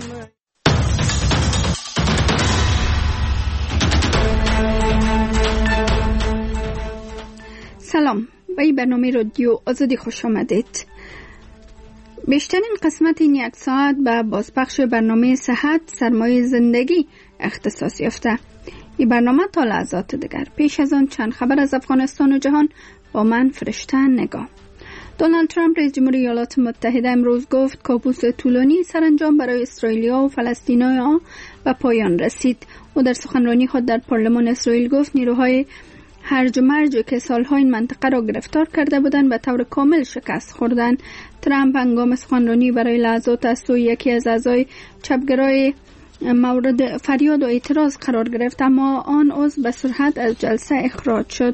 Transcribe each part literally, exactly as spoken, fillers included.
سلام، به این برنامه رادیو آزادی خوش آمدید. بیشترین قسمت این یک ساعت به بازپخش برنامه صحت سرمایه زندگی اختصاص یافته. این برنامه تا لحظات دیگر. پیش از آن چند خبر از افغانستان و جهان با من فرشته نگاه. دونالد ترامپ رئیس جمهور ایالات متحده امروز گفت کابوس طولانی سرانجام برای اسرائیلیا و فلسطینی‌ها به پایان رسید. او در سخنرانی خود در پارلمان اسرائیل گفت نیروهای هرج و مرج که سالها این منطقه را گرفتار کرده بودند به طور کامل شکست خوردند. ترامپ هنگام سخنرانی برای لحظات از سوی یکی از اعضای چپگرای مورد فریاد و اعتراض قرار گرفت، اما آن عضو به سرعت از جلسه اخراج شد.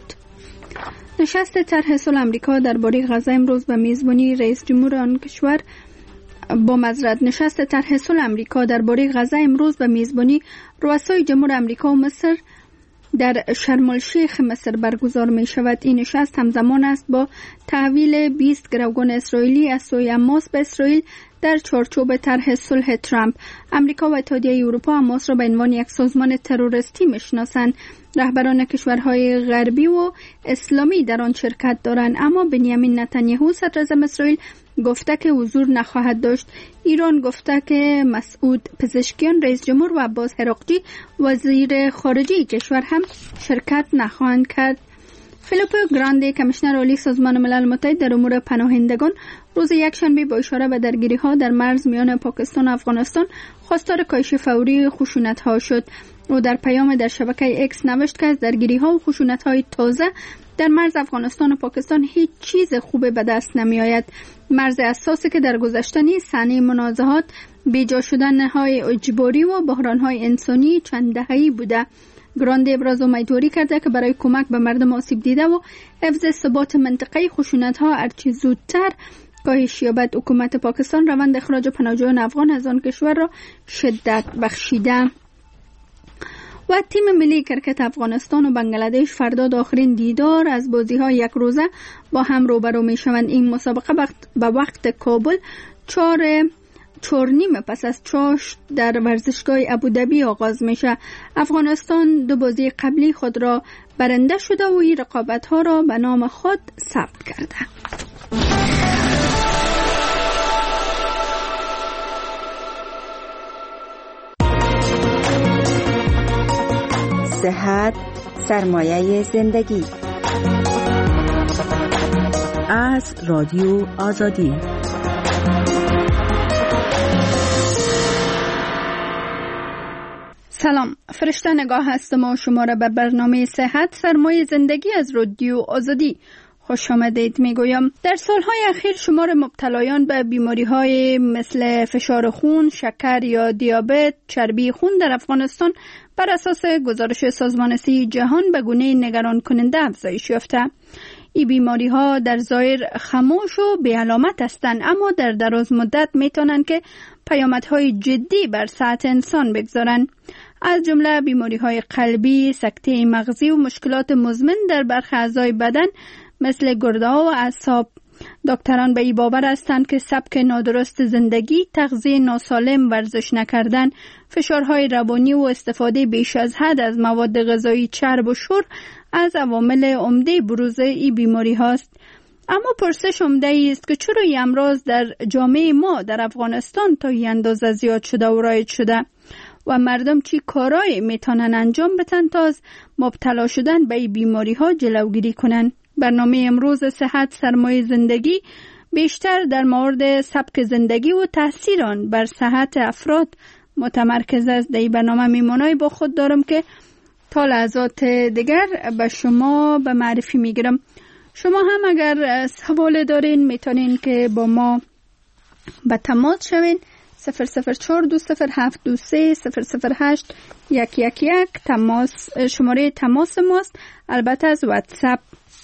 نشست طرح صلح آمریکا درباره غزه امروز به میزبانی رئیس جمهور آن کشور با معذرت نشست طرح صلح آمریکا درباره غزه امروز به میزبانی رؤسای جمهور آمریکا و مصر در شرم الشیخ مصر برگزار می شود. این نشست همزمان است با تحویل بیست گروگان اسرائیلی از سوی حماس به اسرائیل در چارچوب طرح صلح ترامپ. آمریکا و اتحادیه اروپا حماس را به عنوان یک سازمان تروریستی میشناسند. رهبران کشورهای غربی و اسلامی در آن شرکت دارند، اما بنیامین نتانیاهو صدر اعظم اسرائیل گفته که حضور نخواهد داشت. ایران گفته که مسعود پزشکیان رئیس جمهور و عباس حراقچی وزیر خارجه کشور هم شرکت نخواهند کرد. فیلیپو گراندی کمیشنر عالی سازمان ملل متحد در امور پناهندگان روز یکشنبه با اشاره به درگیری‌ها در مرز میان پاکستان و افغانستان خواستار کاهش فوری خشونت‌ها شد. او در پیام در شبکه اکس نوشت که از درگیری‌ها و خشونت‌های تازه در مرز افغانستان و پاکستان هیچ چیز خوبی به دست نمی‌آید. مرز اساسی که در گذشته نیز صحنه منازعات، بیجا شدن‌های اجباری و بحران‌های انسانی چند دهه‌ای بوده. گراندی ابراز امیدواری کرده که برای کمک به مردم آسیب دیده و حفظ ثبات منطقه خشونت‌ها هرچه زودتر کاهش یابد. حکومت پاکستان روند اخراج پناهجویان افغان از آن کشور را شدت بخشیده. و تیم ملی کرکت افغانستان و بنگلادش فردا آخرین دیدار از بازی‌های یک روزه با هم روبرو می‌شوند. این مسابقه به وقت کابل چهار چهار نیم پس از چاشت در ورزشگاه ابوظبی آغاز میشه. افغانستان دو بازی قبلی خود را برنده شده و این رقابت‌ها را به نام خود ثبت کرده. صحت سرمایه زندگی از رادیو آزادی. سلام، فرشته نگاه هستم و شما را به برنامه صحت سرمایه زندگی از رادیو آزادی خوش آمدید میگویم. در سالهای اخیر شمار مبتلایان به بیماری‌های مثل فشار خون، شکر یا دیابت، چربی خون در افغانستان بر اساس گزارش سازمان صحت جهان به گونه نگران کننده افزایش یافته. این بیماری‌ها در ظاهر خاموش و بی علامت هستند، اما در دراز مدت میتونن که پیامدهای جدی بر صحت انسان بگذارن، از جمله بیماری‌های قلبی، سکته مغزی و مشکلات مزمن در برخی اعضای بدن مثل گرده‌ها و اعصاب. دکتران به این باور هستند که سبک نادرست زندگی، تغذیه ناسالم، ورزش نکردن، فشارهای روانی و استفاده بیش از حد از مواد غذایی چرب و شور از عوامل عمده بروز این بیماری هاست. اما پرسش عمده ای است که چرا این امراض در جامعه ما در افغانستان تا این اندازه زیاد شده و رایج شده و مردم چی کارایی میتونن انجام بدن تا از مبتلا شدن به این بیماری ها جلوگیری کنن. برنامه امروز صحت سرمایه زندگی بیشتر در مورد سبک زندگی و تاثیر آن بر صحت افراد متمرکز است. در این برنامه میمونای با خود دارم که تا لحظات دیگر به شما به معرفی میگیرم. شما هم اگر سوال دارین میتونین که با ما به تماس شوین. صفر صفر چهار دو صفر هفت دو سه صفر صفر هشت یک یک یک تماس شماره تماس ماست، البته از واتساپ.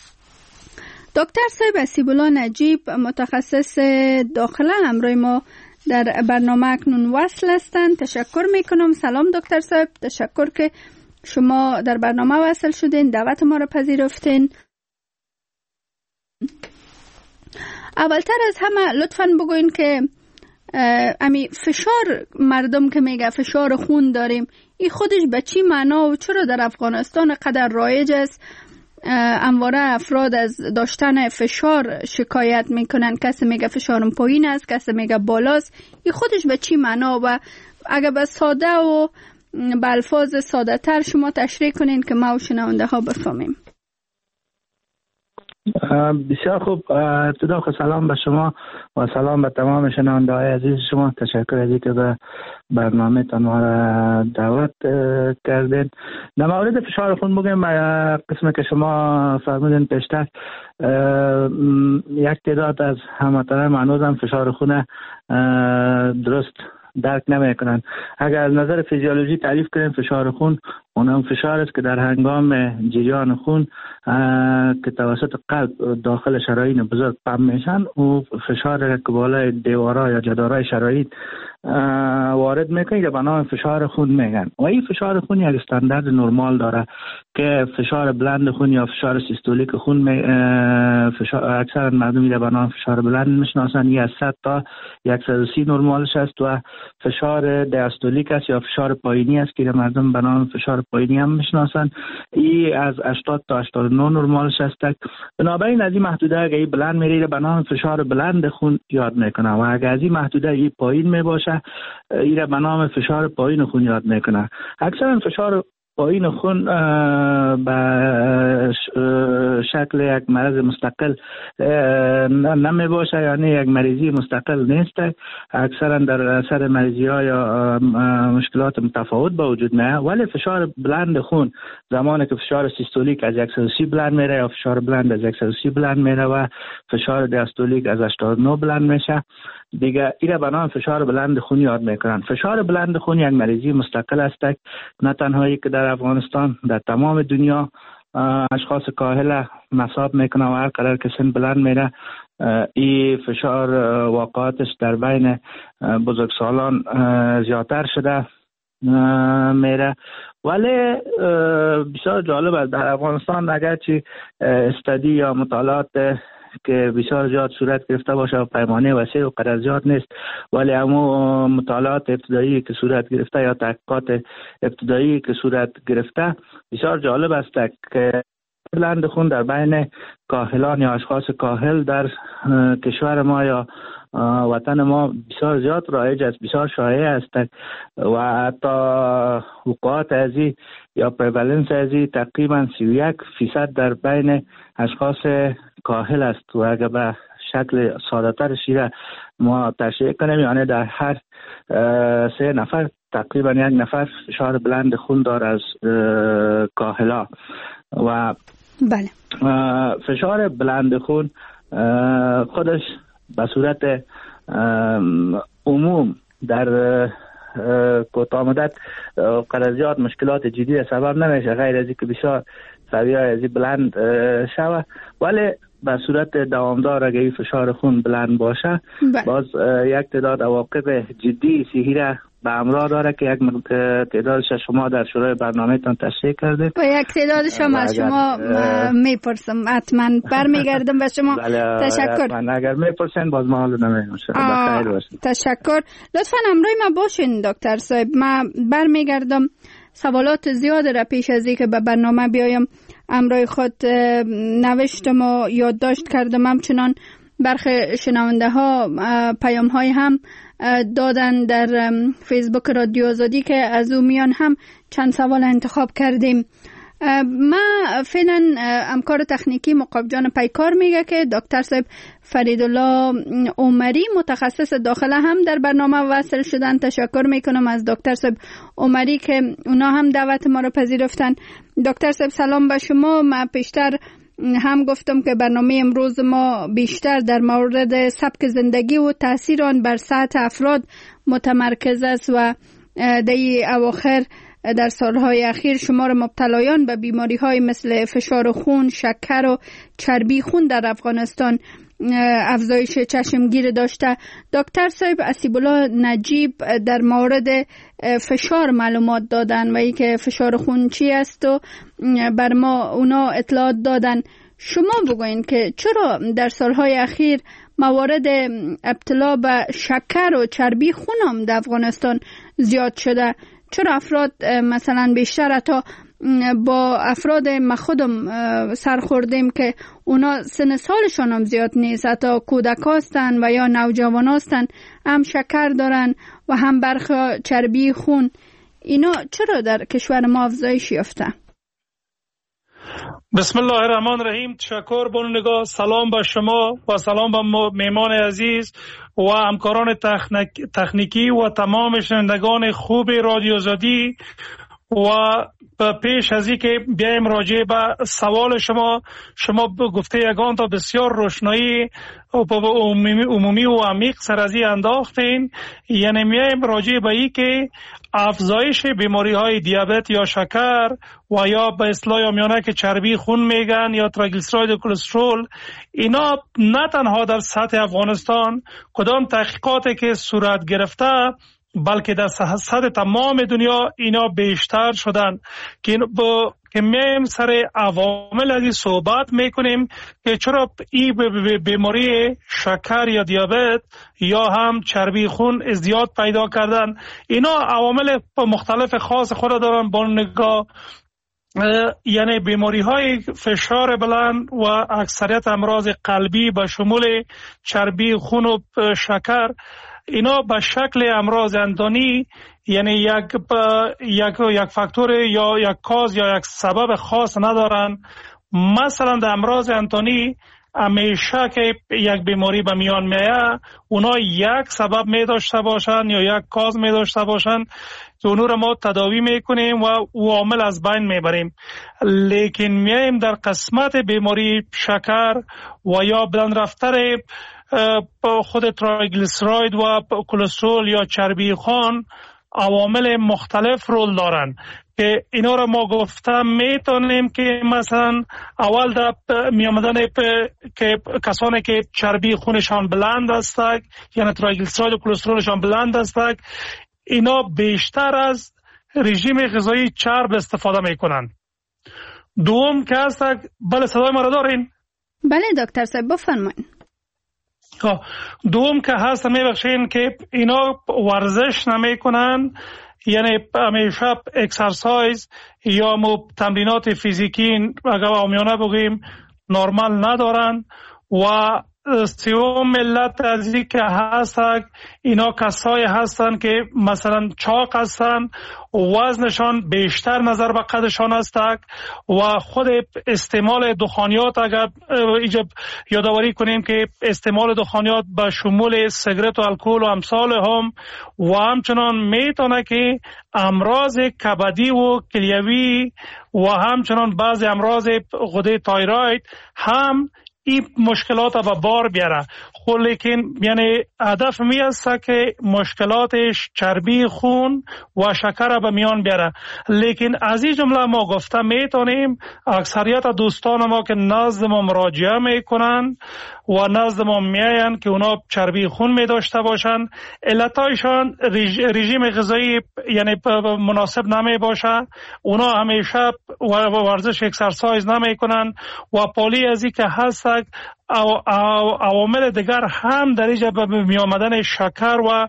دکتر صاحب اسیب‌الله نجیب متخصص داخله همراه ما در برنامه اکنون وصل هستند. تشکر میکنم. سلام دکتر صاحب، تشکر که شما در برنامه وصل شدین، دعوت ما را پذیرفتین. اولتر از همه لطفاً بگوین که امی فشار مردم که میگه فشار خون داریم، این خودش به چی معنا و چرا در افغانستان قدر رایج است؟ همواره افراد از داشتن فشار شکایت میکنن، کسی میگه فشارم پایین است، کسی میگه بالاست. این خودش به چی معنا؟ و اگر به ساده و به الفاظ ساده تر شما تشریح کنین که ما و شنونده ها بفهمیم. بسیار خوب. ابتدا سلام به شما و سلام به تمام شنونده های عزیز شما. تشکر از اینکه به برنامه تان ما را دعوت کردین. در مورد فشار خون بگیم، قسمی که شما فرمودین پیشتر، یک تعداد از هموطنان هنوز هم فشار خون درست درک نمی کنند. اگر از نظر فیزیولوژی تعریف کنیم، فشار خون اون هم فشار است که در هنگام جریان خون که توسط قلب داخل شرايين بزرگ پمپ میشن، او فشار که بالای دیوارا یا جدارای شرايين وارد میکنه که به نام فشار خون میگن. و این فشار خون یک استاندارد نرمال داره که فشار بلند خون یا فشار سیستولیک خون می فشار اکثر مردم میره به نام فشار بلند میشناسن. این از صد تا صد و سی نرمالش است و فشار دیاستولیک است یا فشار پایینی است که مردم به نام فشار پایینی هم میشناسن. این از هشتاد تا هشتاد و نه نرمالش است. بنابراین از این محدوده اگه این بلند میره به نام فشار بلند خون یاد میکنه و اگه از این محدوده این پایین میباشه این به نام فشار پایین خون یاد میکنه. اکثرا فشار پایین خون به شکل یک مرض مستقل نمی باشه، یعنی یک مریضی مستقل نیست. اکثرا در اثر مریضی ها یا مشکلات متفاوت به وجود میاد. ولی فشار بلند خون زمانی که فشار سیستولیک از صد و سی بلند میره یا فشار بلند از صد و سی بلند میره و فشار دیاستولیک از هشتاد و نه بلند میشه، دیگه ایره به نام فشار بلند خون یاد میکنن. فشار بلند خون یک مریضی مستقل است، نه تنهایی که در افغانستان، در تمام دنیا اشخاص کاهل مصاب میکنه و هر قرار که سن بلند میره این فشار واقعاتش در بین بزرگسالان زیادتر شده میره. ولی بسیار جالب است در افغانستان اگرچه استادی یا مطالعات که بسیار زیاد صورت گرفته باشه و پیمانه وسیع و قدر زیاد نیست، ولی اما مطالعات ابتدایی که صورت گرفته یا تحقیقات ابتدایی که صورت گرفته بسیار جالب است که بلند خون در بین کاهلان یا اشخاص کاهل در کشور ما یا وطن ما بسیار زیاد رایج است، بسیار شایع است و حتی وقوعات ازی یا پریوالنس ازی تقریبا سی و یک فیصد در بین اشخاص کاهل است. و اگر به شکل ساده تر شیره ما تشریح کنیم، یعنی در هر سه نفر تقریبا یک نفر فشار بلند خون داره از کاهلا. و بله فشار بلند خون خودش به صورت عموم در کوتاه مدت قدر زیاد مشکلات جدی سبب نمیشه، غیر از اینکه بسیار سویه از این بلند شوه. ولی به صورت دوامدار اگه این فشار خون بلند باشه بله. باز یک تعداد عواقب جدی صحی را به همراه داره که یک تعدادش شما در شروع برنامه تان تشریح کرده. با یک تعدادش هم از شما میپرسم، حتما برمیگردم به شما. تشکر. اگر میپرسین باز ما حالا نمیدونم. بخیر باشید. تشکر. لطفا همراه ما باشین دکتر صاحب. ما برمیگردم. سوالات زیاد را پیش از اینکه به برنامه بیایم همراه خود نوشتم و یادداشت کردم. همچنان برخی شنونده ها پیام های هم دادن در فیسبوک رادیو آزادی که از او میان هم چند سوال انتخاب کردیم. ما فعلا همکار تکنیکی مقاب جان پیکار میگه که دکتر صاحب فریدالله عمری متخصص داخله هم در برنامه وصل شدن. تشکر میکنم از دکتر صاحب عمری که اونا هم دعوت ما رو پذیرفتن. دکتر صاحب سلام به شما. ما پیشتر هم گفتم که برنامه امروز ما بیشتر در مورد سبک زندگی و تاثیر آن بر صحت افراد متمرکز است و در اواخر در سالهای اخیر شمار مبتلایان به بیماری‌های مثل فشار خون، شکر و چربی خون در افغانستان افزایش چشمگیر داشته. دکتر صاحب اسیب‌الله نجیب در مورد فشار معلومات دادن و اینکه فشار خون چی است و بر ما اونا اطلاعات دادن. شما بگوین که چرا در سالهای اخیر موارد ابتلا به شکر و چربی خون هم در افغانستان زیاد شده. چرا افراد مثلا بیشتر تا با افراد ما خودم سر خوردیم که اونا سن سالشان هم زیاد نیست، حتی کودک هستن و یا نوجوان هستن، هم شکر دارن و هم برخی چربی خون. اینا چرا در کشور ما افزایش یافته؟ بسم الله الرحمن الرحیم. تشکر بانوگاه. سلام به شما و سلام به میمان عزیز و همکاران تکنیکی و تمام شنوندگان خوب رادیو آزادی. و پیش از این که بیایم راجع به سوال شما، شما گفته یگان تا بسیار روشنایی عمومی و عمیق سر از این انداختین. یعنی میایم راجع به این که افزایش بیماری های دیابت یا شکر و یا به اصطلاح عامیانه که چربی خون میگن یا تریگلیسیراید و کلسترول، اینا نه تنها در سطح افغانستان کدام تحقیقاتی که صورت گرفته، بلکه در سطح تمام دنیا اینا بیشتر شدن که با که میم سر عوامل ازی صحبت میکنیم که چرا این بیماری شکر یا دیابت یا هم چربی خون ازدیاد پیدا کردن. اینا عوامل مختلف خاص خود دارن با نگاه، یعنی بیماری های فشار بلند و اکثریت امراض قلبی به شمول چربی خون و شکر، اینا به شکل امراض اندانی، یعنی یک یک یک فاکتور یا یک کاز یا یک سبب خاص ندارن. مثلا در امراض اندانی همیشه که یک بیماری به میان میاد، اونا یک سبب می داشته باشن یا یک کاز می داشته باشن که اونو رو ما تداوی میکنیم و او عامل از بین میبریم. لیکن میایم در قسمت بیماری شکر و یا بلند رفتر خود تریگلیسیراید و کلسترول یا چربی خون، عوامل مختلف رول دارن که اینا رو ما گفتم میتونیم که مثلا اول در میامدن که کسانی که چربی خونشان بلند هستند، یعنی تریگلیسیراید و کلسترولشان بلند هستند، اینا بیشتر از رژیم غذایی چرب استفاده میکنن. دوم که هست، بله صدای ما رو دارین؟ بله دکتر صاحب بفرمایید. دوم که هست میبخشین که اینا ورزش نمی کنن، یعنی همیشه اکسرسایز یا تمرینات فیزیکی اگر عامیانه بگیم نرمال ندارن. و سیوم ملت از این که هستن، اینا کسایی هستن که مثلا چاق هستن، وزنشان بیشتر نظر به قدشان هستن و خود استعمال دخانیات، اگر ایجاب یادآوری کنیم که استعمال دخانیات به شمول سیگرت و الکل و امثال هم و همچنان میتونه که امراض کبدی و کلیوی و همچنان بعضی امراض غده تایروید هم این مشکلات به بار بیاره. خب لیکن یعنی هدف می است که مشکلاتش چربی خون و شکر به میان بیاره. لیکن از این جمله ما گفته میتونیم اکثریت دوستان ما که نزد ما مراجعه میکنن و نزد ما میاین که اونا چربی خون می داشته باشن، علتایشان رژ... رژیم غذایی یعنی مناسب نمی باشه، اونا همیشه ورزش اکسرسایز نمی کنن و پالی از این که هست عوامل دیگر هم در اینجا به می آمدن شکر و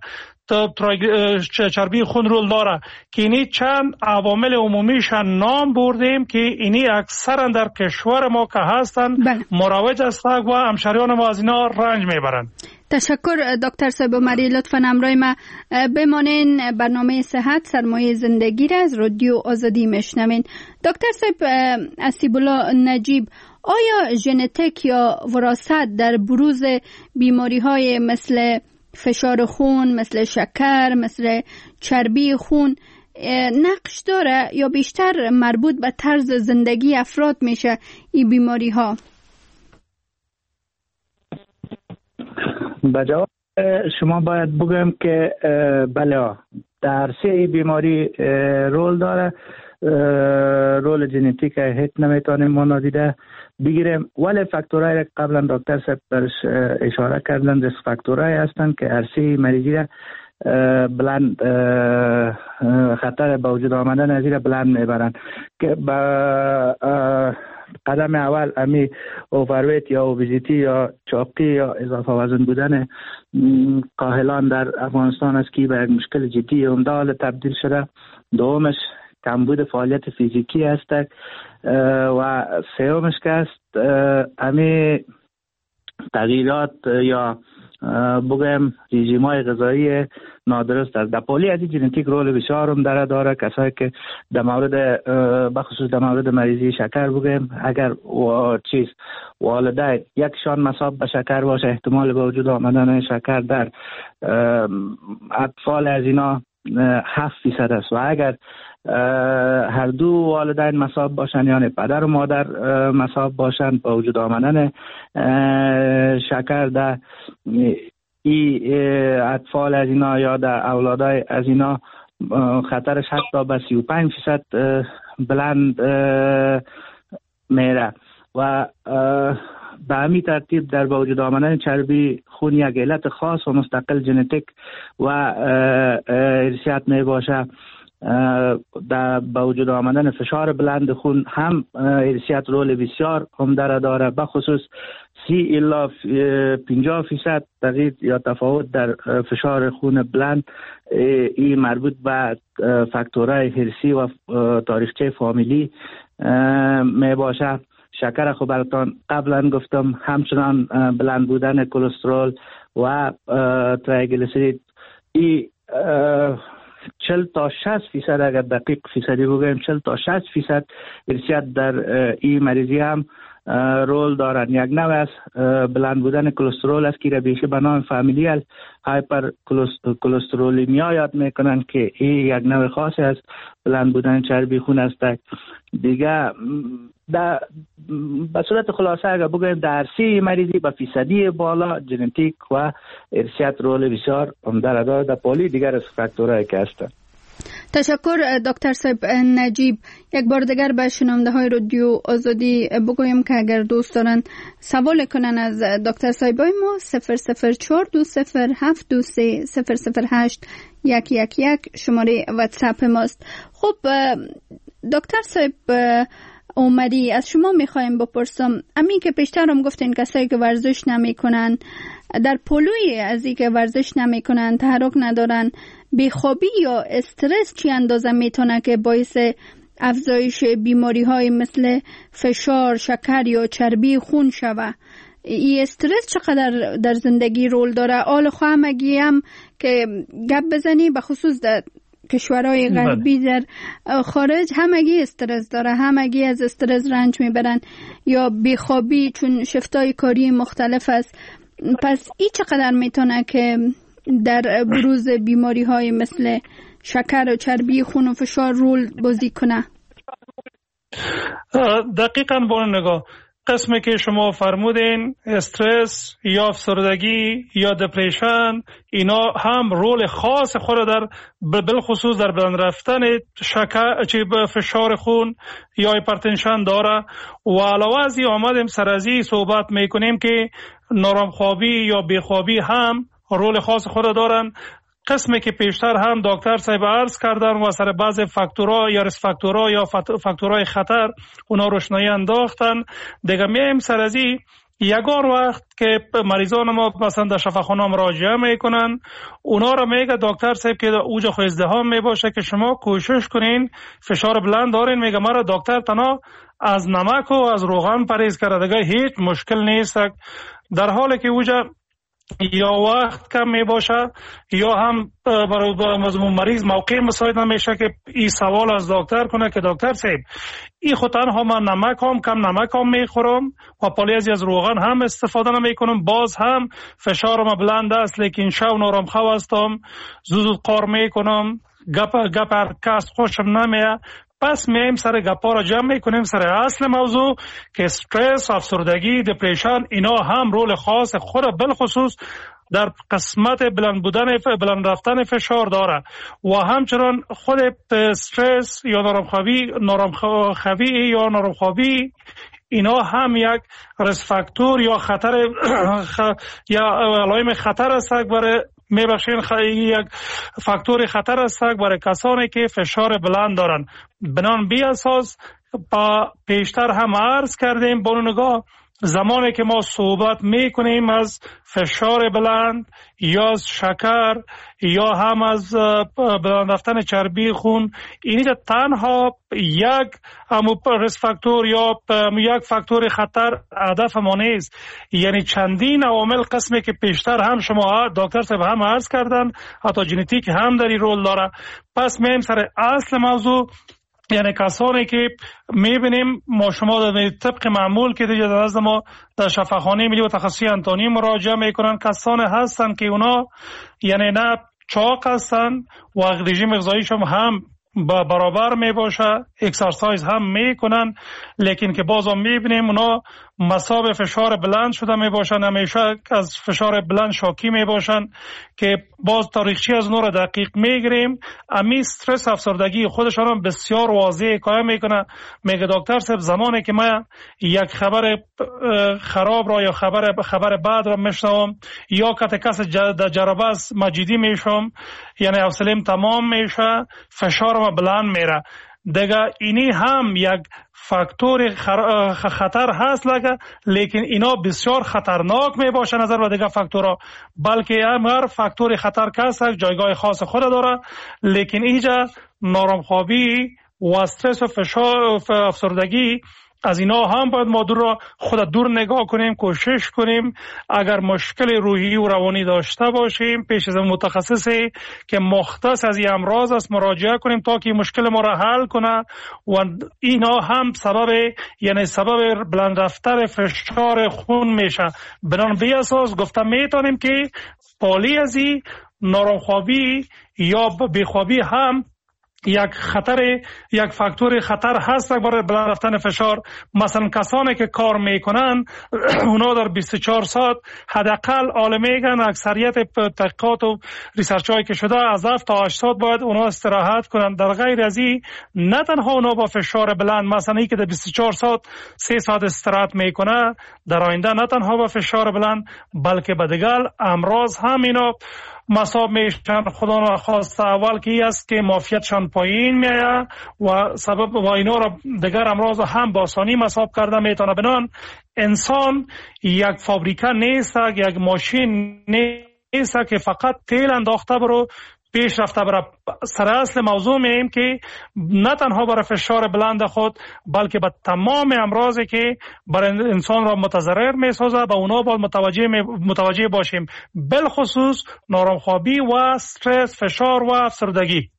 چربی خون رول داره که اینی چند عوامل عمومیش نام بردیم که اینی اکثرا در کشور ما که هستن مروج هستند و همشریان ما از اینا رنج میبرن. تشکر دکتر صاحب عمری، لطفاً همراه ما بمانین. برنامه صحت سرمایه زندگی را از رادیو آزادی میشنوین. دکتر صاحب اسیب‌الله نجیب، آیا ژنتیک یا وراثت در بروز بیماری های مثل فشار خون، مثل شکر، مثل چربی خون نقش داره یا بیشتر مربوط به طرز زندگی افراد میشه این بیماری ها؟ به جواب شما باید بگم که بله، در سه بیماری رول داره. رول ژنتیک هیچ نمیتونیم ما نادیده بگیریم، ولی فاکتورهای قبلا دکتر صاحب برش اشاره کردن، دست فاکتورهای هستن که عرصه مریضی را بلند خطر با وجود آمدن از این بلند میبرن که با قدم اول امی اوورویت یا اوبیزیتی یا چاقی یا اضافه وزن بودن کاهلان در افغانستان است که به یک مشکل جدی عمده حال تبدیل شده. دومش کمبود فعالیت فیزیکی است و سومش که است امی تغییرات یا بگم رژیم‌های غذایی نادرست است. در پولی از ژنتیک رول بسیار هم داره داره. کسایی که در مورد بخصوص در مورد مریضی شکر بگم اگر و چیز والدین یکشان مصاب به شکر باشه احتمال به وجود آمدن شکر در اطفال از اینا هفت فیصد است و اگر هر دو والدین مصاب باشن یعنی پدر و مادر مصاب باشن با وجود آمدن شکر در ای اطفال از اینا یا در اولادای از اینا خطرش حتی به سی و پنج فیصد بلند میره و به همین ترتیب در با وجود آمدن چربی خون یک علت خاص و مستقل ژنتیک و ارثیات می باشه. در با وجود آمدن فشار بلند خون هم ارثیات رول بسیار عمده داره، بخصوص سی الا پنجاه فیصد تغییر یا تفاوت در فشار خون بلند این مربوط به فاکتورهای ارثی و تاریخچه فامیلی می باشه. شکر خب براتون قبلا گفتم، همچنان بلند بودن کلسترول و تریگلیسیرید ای چهل تا شصت فیصد اگر دقیق فیصدی بگویم چهل تا شصت فیصد ارثیات در این مریضی هم رول دارن. یک نوع از بلند بودن کلسترول است که را بیشه به نام فامیلیال هایپر کلسترولمیا یاد میکنن که این یک نوع خاصی از بلند بودن چربی خون است. دیگه در به صورت خلاصه اگر بگویم در سی مریضی به فیصدی بالا ژنتیک و ارثیات رول بسیار عمده داره. در پولی دیگر از فاکتورهای که هستند. تشکر دکتر صاحب نجیب. یک بار دیگر به شنونده های رادیو آزادی بگویم که اگر دوست دارن سوال کنن از دکتر صاحب ما صفر صفر چهار دو صفر هفت دو سه صفر صفر هشت یک یک یک شماره واتساپ ماست. خب دکتر صاحب اومدی از شما میخوایم بپرسم، همین که پیشتر هم گفتین کسایی که ورزش نمیکنن در پلوی از این که ورزش نمیکنن تحرک ندارن، بیخوابی یا استرس چی اندازه میتونه که باعث افزایش بیماری های مثل فشار، شکر یا چربی خون شوه؟ این استرس چقدر در زندگی رول داره؟ آل خواهمگی هم که گپ بزنی به خصوص در کشورهای غربی در خارج همگی استرس داره، همگی از استرس رنج میبرن یا بیخوابی چون شفتای کاری مختلف است. پس این چقدر میتونه که در بروز بیماری های مثل شکر و چربی خون و فشار رول بازی کنه؟ دقیقاً با نگاه قسمی که شما فرمودین، استرس یا افسردگی یا دپریشن، اینا هم رول خاص خود در بالخصوص در بلند رفتن شکر چی فشار خون یا هایپرتنشن داره. و علاوه از این آمدیم سر از این صحبت میکنیم که نارامخوابی یا بیخوابی هم رول خاص خود دارن. قسمی که پیشتر هم دکتر صاحب عرض کردن و سر بعض فاکتورها یا ریسک فاکتورها یا فاکتورهای خطر اونا روشنایی انداختن. دیگه میایم سر از این یگان وقت که مریضان ما مثلا در شفاخانه مراجعه میکنن، اونا را میگه دکتر صاحب که اوج خو ازدحام میباشه که شما کوشش کنین، فشار بلند دارین، میگه مرا دکتر تنها از نمک و از روغن پرهیز کرده، دیگه هیچ مشکل نیست. در حالی که اوج یا وقت کم می باشه یا هم برای مریض موقع مساعد نمیشه که این سوال از دکتر کنه که دکتر صاحب این خود تنها من نمک هم کم نمک هم میخورم و پالیزی از روغن هم استفاده نمی کنم، باز هم فشارم بلند است لیکن شب نارم خو هستم، زود قار میکنم، گپ گپ کس خوشم نمیاد. پس میایم سر گپا را جمع میکنیم سر اصل موضوع که استرس، افسردگی، دپریشن اینا هم رول خاص خود بالخصوص در قسمت بلند بودن بلند رفتن فشار داره و همچنان خود استرس یا نارامخوابی نارامخوابی یا نارامخوابی اینا هم یک ریسک فاکتور یا خطر خ... یا علائم خطر است برای میبخشین خیلی یک فاکتور خطر است برای کسانی که فشار بلند دارن. بنان بی اساس با پیشتر هم عرض کردیم بانونگاه، زمانی که ما صحبت میکنیم از فشار بلند یا از شکر یا هم از بلند رفتن چربی خون، اینجا تنها یک ریسک فاکتور یا یک فاکتور خطر هدف ما نیست، یعنی چندین عوامل قسمی که پیشتر هم شما دکتر صاحب هم عرض کردن، حتی ژنتیک هم در این رول داره. پس میم سر اصل موضوع، یعنی کسانی که میبینیم ما شما در طبق معمول که دیگه از ما در شفاخانه ملی و تخصصی انتونی مراجعه میکنن، کسانی هستن که اونا یعنی نه چاق هستن و رژیم غذاییشون هم با برابر می باشه، اکسرسایز هم میکنن، لیکن که باز هم میبینیم اونا مصاب فشار بلند شده می باشن، همیشه از فشار بلند شاکی می باشن که باز تاریخچه از اونها را دقیق میگیریم. امی استرس افسردگی خودشان هم بسیار واضح کار میکنه. میگه دکتر صاحب زمانی که من یک خبر خراب را یا خبر خبر بد را میشنوم یا کت کس در جربه است مجیدی میشم، یعنی حوصله‌ام تمام میشه، فشارم بلند میره. دیگه اینی هم یک فاکتور خطر هست لگه، لیکن اینا بسیار خطرناک می باشه نظر به دیگه فاکتورها، بلکه هر فاکتور خطر که هست جایگاه خاص خود داره، لیکن اینجا نارمخوابی و استرس و فشار و افسردگی از اینا هم باید ما دور را خود دور نگاه کنیم، کوشش کنیم اگر مشکل روحی و روانی داشته باشیم پیش از متخصصی که مختص از این امراض است مراجعه کنیم تا که مشکل ما را حل کنه. و اینا هم سبب یعنی سبب بلند رفتن فشار خون میشه. بنان به اساس گفته میتونیم که پالی از این نارمخوابی یا بیخوابی هم یک خطر یک فاکتور خطر هست برای بلند رفتن فشار. مثلا کسانی که کار میکنن اونا در بیست و چهار ساعت حداقل عالم میگن اکثریت تحقیقات و ریسرچ هایی که شده از هفت تا هشت ساعت باید اونا استراحت کنن. در غیر از این نه تنها اونا با فشار بلند، مثلا ای که در بیست و چهار ساعت سه ساعت استراحت میکنه، در آینده نه تنها با فشار بلند بلکه به دیگر امراض هم اینا مصاب میشن. خدا نخواسته اول که ای است که معافیتشان پایین میاد و سبب و اینا را دیگر امراض هم با آسانی مصاب کرده میتونه. بنان انسان یک فابریکه نیست، یک ماشین نیست که فقط تیل انداخته برو پیش رفته برای. سر اصل موضوع میم که نه تنها برای فشار بلند خود بلکه به تمام امراضی که برای انسان را متضرر می سازه به اونا باید متوجه, متوجه باشیم، بالخصوص نارمخوابی و استرس، فشار و افسردگی.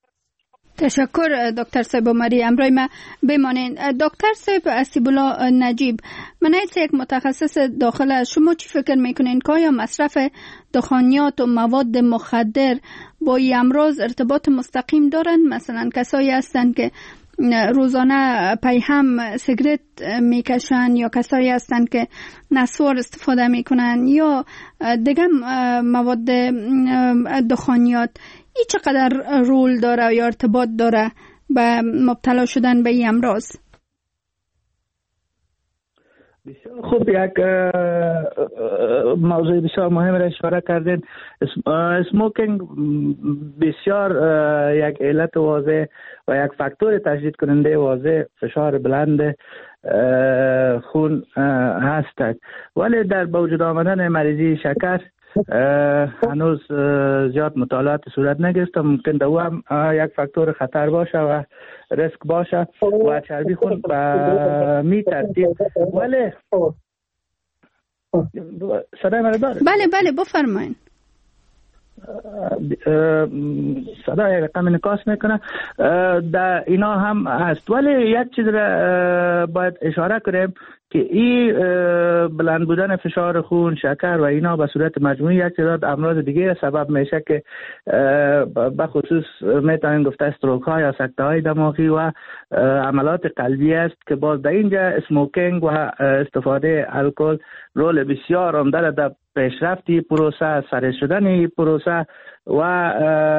تشکر دکتر صاحب عمری. امروز ما بمانین دکتر صاحب اسیب‌الله نجیب، من ایست یک متخصص داخل از شما چی فکر میکنین که آیا مصرف دخانیات و مواد مخدر با این امراض ارتباط مستقیم دارن؟ مثلا کسایی هستن که روزانه پی هم سیگرت میکشن یا کسایی هستن که نسوار استفاده میکنن یا دیگه مواد دخانیات، این چقدر رول داره یا ارتباط داره به مبتلا شدن به این امراض؟ خب یک موضوع بسیار مهم را اشاره کردین. اسموکینگ بسیار یک علت واضح و یک فاکتور تشدید کننده واضح فشار بلند خون هست، ولی در با وجود آمدن مریضی شکر هنوز زیاد مطالعات صورت نگرفته. ممکن ده او هم یک فاکتور خطر باشه و ریسک باشه و چربی خون به می ترتیب. ولی صدای من داره؟ بله بله بفرمایید. صدای رقم انعکاس میکنه در اینا هم هست، ولی یک چیز را باید اشاره کنیم که این بلند بودن فشار خون، شکر و اینا به صورت مجموعی یک تعداد امراض دیگه سبب میشه که به خصوص میتونیم گفته استروک ها یا سکته های دماغی و عملات قلبی است که باز در اینجا اسموکینگ و استفاده الکل رول بسیار عمده در پیشرفتی پروسه، سریع شدن پروسه و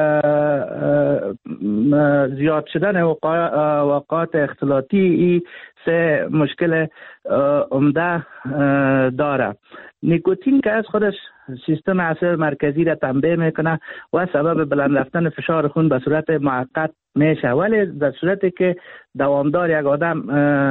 زیاد شدن واقعات اختلاطی ای سه مشکل عمده داره. نیکوتین که از خودش سیستم عصبی مرکزی را تنبیه میکنه و سبب بلند رفتن فشار خون به صورت موقت میشه. ولی در صورتی که دوامدار یک آدم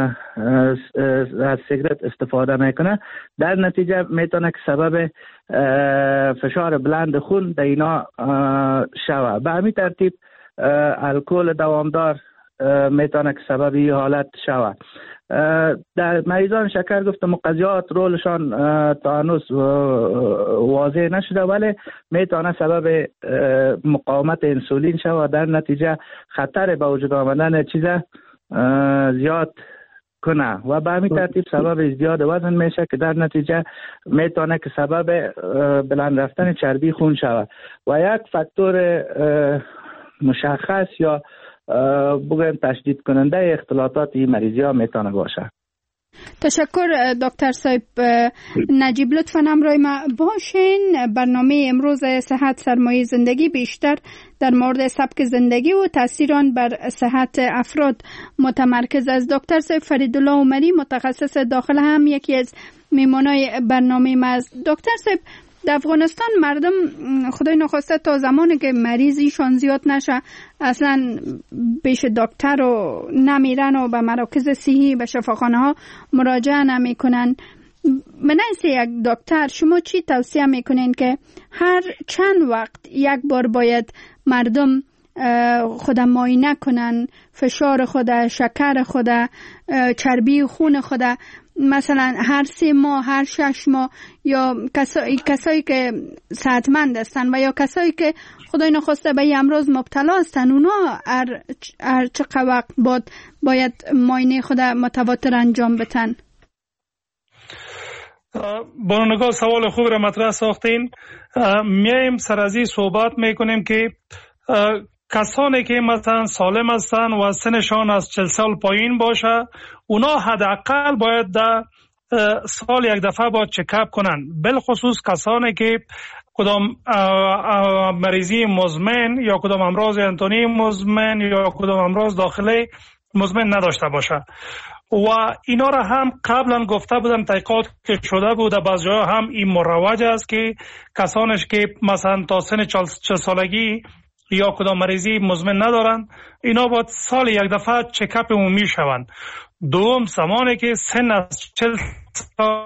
از سیگرت استفاده میکنه، در نتیجه میتونه که سبب فشار بلند خون در اینا شوه. به همین ترتیب الکل دوامدار میتونه که سبب این حالت شوه. در مریضان شکر گفتم مقضیات رولشان تا هنوز واضح نشده، ولی میتونه سبب مقاومت انسولین شوه. در نتیجه خطر به وجود آمدن چیز زیاد کنه و به همین ترتیب سبب زیاد وزن میشه که در نتیجه میتونه که سبب بلند رفتن چربی خون شوه. و یک فاکتور مشخص یا بگویم تشدید کننده اختلالات این مریضی ها میتونه باشه. تشکر دکتر صاحب نجیب، لطفاً همراه ما باشین. برنامه امروز صحت سرمایه زندگی بیشتر در مورد سبک زندگی و تاثیر آن بر صحت افراد متمرکز است. دکتر صاحب فریدالله عمری متخصص داخل هم یکی از میمانای برنامه ما است. دکتر صاحب در افغانستان مردم خدای نخواسته تا زمانی که مریضیشان زیاد نشه اصلا پیش دکتر رو نمیرن و به مراکز صحی به شفاخانه ها مراجعه نمی کنن. من از یک دکتر شما چی توصیه میکنین که هر چند وقت یک بار باید مردم خود معاینه کنن، فشار خود، شکر خود، چربی خون خود، مثلا هر سه ماه، هر شش ماه، یا کسایی, کسایی که صحتمند هستن و یا کسایی که خدای نخواسته به این امراض مبتلا هستن، اونا هر, هر چقدر وقت بعد باید معاینه خود متواتر انجام بدن؟ با نگاه سوال خوب را مطرح ساختین. میایم سر از این صحبت میکنیم که کسانی که مثلا سالم هستن و سنشان از چهل سال پایین باشه، اونا حداقل باید در سال یک دفعه باید چکاپ کنن. بالخصوص کسانی که کدام مریضی مزمن یا کدام امراض انتونی مزمن یا کدام امراض داخلی مزمن نداشته باشه. و اینا را هم قبلا گفته بودم، تحقیقات که شده بود بعضی جاها هم این مروج است که کسانش که مثلا تا سن چهل سالگی یا کدام مریضی مزمن ندارن، اینا باید سال یک دفعه چکاپ عمومی شوند. دوم، زمانی که سن از چهل سال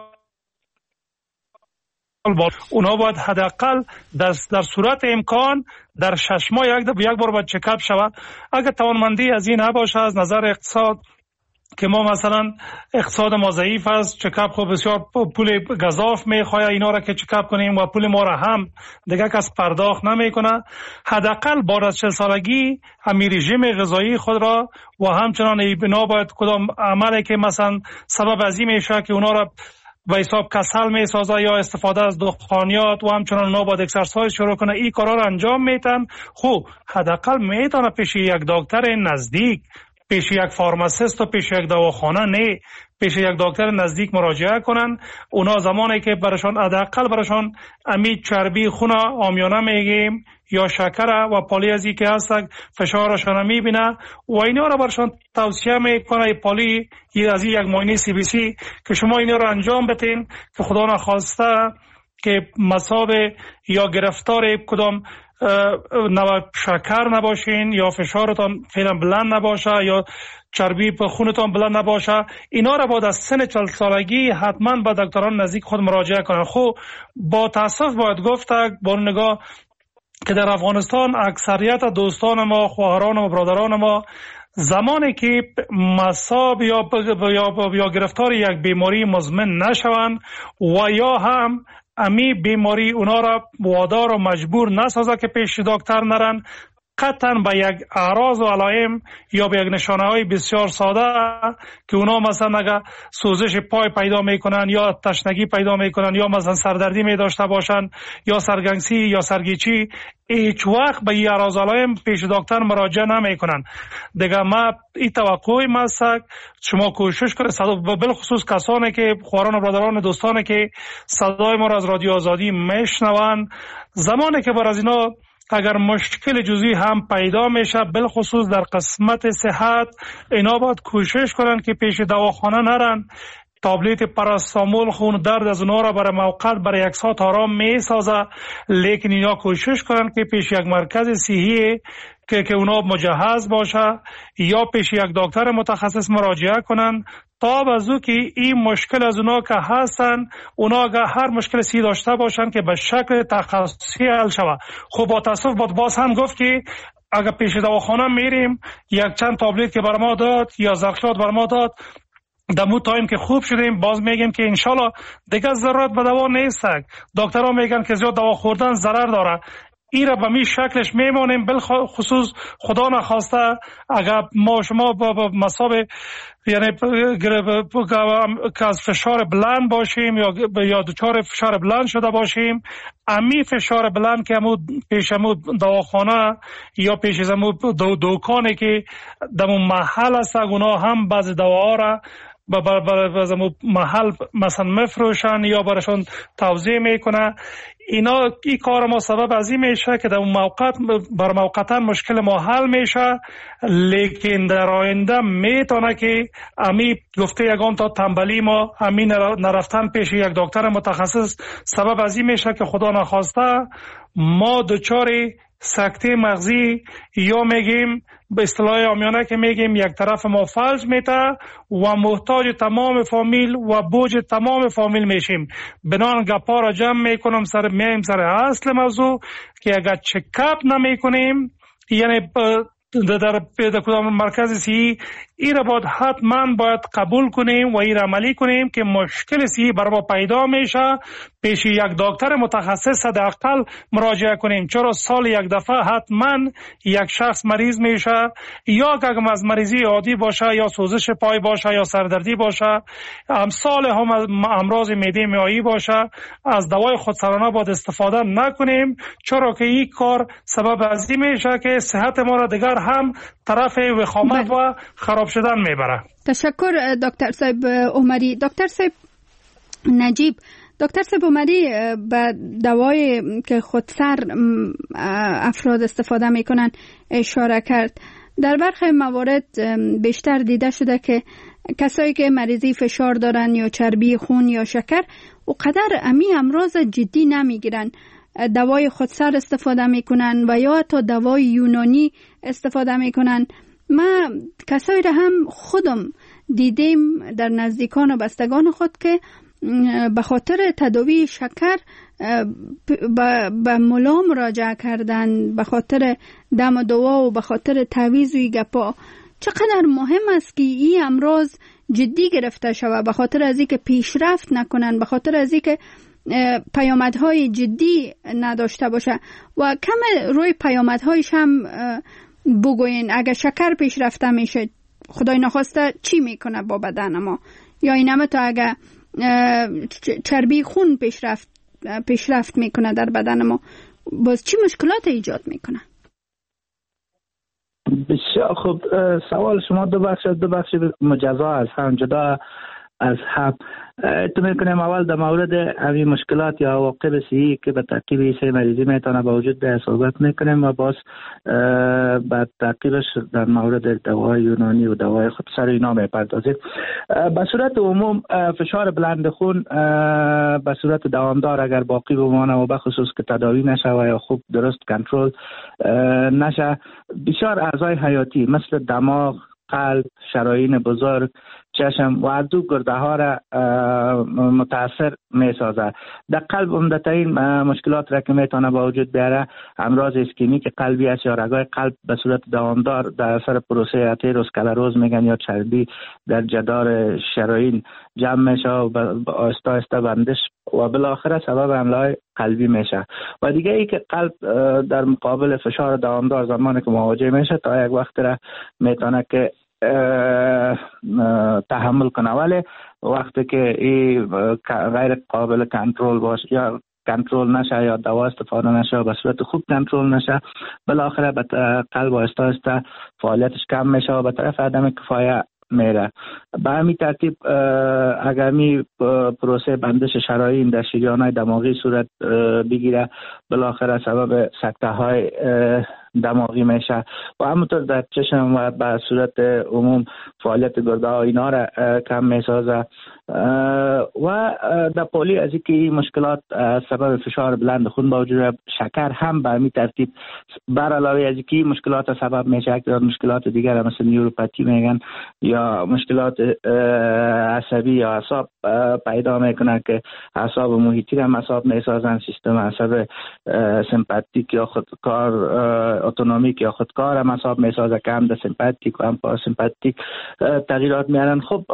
اونا باید حداقل در, در صورت امکان در شش ماه یک, یک بار باید چکاپ شود. اگر توانمندی از این نباشه از نظر اقتصاد که ما مثلا اقتصاد ما ضعیف است، چکاپ خب بسیار پول گزاف میخواه اینا را که چکاپ کنیم و پول ما را هم دیگه کس پرداخت نمیکنه، حداقل بعد از چهل سالگی همین رژیم غذایی خود را و همچنان اینا باید کدام عملی که مثلا سبب از این میشه که اونا را به حساب کسل میسازه یا استفاده از دخانیات و همچنان اونا باید اکسرسایز شروع کنه، این کارا را انجام میتن. خب حداقل میتونه پیش یک دکتر نزدیک، پیش یک فارماسیست و پیش یک دواخانه، نه پیش یک دکتر نزدیک مراجعه کنن. اونا زمانی که برشان حداقل برشان امی چربی خون عامیانه میگیم یا شکر و پالی از این که هست فشارشان میبینه و اینا را برشان توصیه میکنه پالی از این یک معاینه سی بی سی که شما اینا را انجام بدین که خدا نخواسته که مصاب یا گرفتار کدام نوع شکر نباشین یا فشارتان فعلا بلند نباشه یا چربی په خونتان بلند نباشه. اینا را باید از سن چهل سالگی حتما به دکتران نزدیک خود مراجعه کنن. خب با تاسف باید گفت با نگاه که در افغانستان اکثریت دوستان ما، خواهران و برادران ما زمانی که مصاب یا یا یا گرفتار یک بیماری مزمن نشوند و یا هم امی بیماری اونا را وادار و مجبور نسازه که پیش دکتر نرن، قطعا به یک اعراض و علائم یا به یک نشانه های بسیار ساده که اونا مثلا اگر سوزش پای پیدا میکنن یا تشنگی پیدا میکنن یا مثلا سردردی می داشته باشن یا سرگنگسی یا سرگیچی، هیچ وقت به این اعراض و علائم پیش دکتر مراجعه نمیکنن. دیگه ما این توقعی ماست شما کوشش کنید، بالخصوص کسانی که خواران و برادران دوستانی که صدای ما را از رادیو آزادی میشنوند، زمانی که بر از اینا اگر مشکل جزئی هم پیدا میشه بالخصوص در قسمت صحت، اینا باید کوشش کنن که پیش دواخانه نرن تابلت پاراستامول خون درد از اونها را برای موقت برای یک ساعت آرام می سازه، لیکن اینا کوشش کنن که پیش یک مرکز صحی که که اونا مجهز باشه یا پیش یک دکتر متخصص مراجعه کنن تا بازو که این مشکل از اونا که هستن، اونا اگر هر مشکل صحی داشته باشن که به شکل تخصصی حل شود. خب با تاسف بود باز هم گفت که اگر پیش دواخانه میریم یک چند تابلت که بر ما داد یا زرخشات بر ما داد، دمو تایم که خوب شدیم باز میگیم که انشالله دیگه ضرورت به دوا نیست. دکترها میگن که زیاد دوا خوردن ضرر داره. این را به می شکلش میمونیم، بالخصوص خدا نخواسته اگر ما شما با مصابه یعنی که از فشار بلند باشیم یا یا دچار فشار بلند شده باشیم، امی فشار بلند که همون پیش همون دواخانه یا پیش همون دو دوکانی که در محل هست اونا هم بعض دواها را باز محل مثلا مفروشن یا برشون توزیع میکنه. اینا این کار ما سبب از این میشه که در اون موقت بر موقتا مشکل ما حل میشه، لیکن در آینده میتونه که امی گفته یگان تا تنبلی ما همین نرفتن پیش یک دکتر متخصص سبب از این میشه که خدا نخواسته ما دچار سکته مغزی یا میگیم به اصطلاح عامیانه که میگیم یک طرف ما فلج میته و محتاج تمام فامیل و بوج تمام فامیل میشیم. بنان گپا را جمع میکنم سر میایم سر اصل موضوع که اگر چکاپ نمیکنیم یعنی در در کدام مرکز صحی این را باید حتما باید قبول کنیم و این را عملی کنیم که مشکل صحی بر ما پیدا میشه پیش یک دکتر متخصص حداقل مراجعه کنیم، چرا سال یک دفعه حتما یک شخص مریض میشه یا اگر از مریضی عادی باشه یا سوزش پای باشه یا سردردی باشه، امثال هم امراض معده معایی باشه، از دوای خودسرانه باید استفاده نکنیم، چرا که این کار سبب از این میشه که صحت ما را دیگر هم طرف وخامت و خراب شدن میبره. تشکر دکتر صاحب عمری. دکتر صاحب نجیب، دکتر صاحب عمری به دوای که خودسر افراد استفاده میکنن اشاره کرد. در برخی موارد بیشتر دیده شده که کسایی که مریضی فشار دارن یا چربی خون یا شکر و قدر امی امراض جدی نمیگیرن، دوای خودسر استفاده میکنن و یا حتی دوای یونانی استفاده میکنن. ما کسایی را هم خودم دیدیم در نزدیکان و بستگان خود که به خاطر تداوی شکر به ملا مراجعه کردن، به خاطر دم دوا و به خاطر تعویض و گپا. چقدر مهم است که این امراض جدی گرفته شود، به خاطر از اینکه پیشرفت نکنن، به خاطر از اینکه پیامدهای جدی نداشته باشه. و کم روی پیامدهایش هم بگوین. اگر شکر پیشرفته میشه خدای نخواسته چی میکنه با بدن ما، یا اینم تا اگر چربی خون پیشرفت پیشرفت میکنه در بدن ما باز چی مشکلات ایجاد میکنه؟ بسیار خوب. سوال شما دو بخش دو بخش مجزا از هم جدا از هم. تو میکنیم اول در مورد همین مشکلات یا عواقب صحی که به تعقیب سه مریضی میتونه با وجود به صحبت میکنیم و باز بعد تعقیبش در مورد دوای یونانی و دوای خودسر اینا میپردازیم. به صورت عموم فشار بلند خون به صورت دوامدار اگر باقی بمانه و به خصوص که تداوی نشه و یا خوب درست کنترل نشه، بسیار اعضای حیاتی مثل دماغ، قلب، شرايين بزرگ، چشم و دو گرده ها را متاثر می سازد. در قلب عمدترین مشکلات را که میتونه با وجود بیاره امراض اسکمیک قلبی است یا رگای قلب به صورت دوامدار در اثر پروسه اتروسکلروز میگن یا چربی در جدار شرايين جمع میشه و آهسته آهسته بندش و بالاخره سبب حمله قلبی میشه. و دیگه ای که قلب در مقابل فشار دوامدار زمانی که مواجه میشه تا یک وقت را میتونه که تحمل کنه، ولی وقتی که این غیر قابل کنترل باشه یا کنترل نشه یا دوا استفاده نشه به صورت خوب کنترل نشه، بالاخره به قلب آهسته آهسته فعالیتش کم میشه و به طرف عدم کفایه میره. به همین ترتیب اگر می پروسه بندش شرايين در شریان‌های دماغی صورت بگیره، بالاخره سبب سکته های دماغی میشه و همونطور در چشم و به صورت عموم فعالیت گرده ها اینا را کم میسازه و در پولی از اینکه این مشکلات سبب فشار بلند خون با وجود شکر هم به همین ترتیب بر علاوه از اینکه مشکلات سبب میشه که مشکلات دیگر مثل نیوروپاتی میگن یا مشکلات عصبی یا اعصاب پیدا میکنه که اعصاب محیطی هم اعصاب میسازن، سیستم عصب سمپاتیک یا خودکار اتونومیک یا خودکار هم اعصاب میسازه که هم در سمپاتیک و هم پاراسمپاتیک تغییرات میارن. خب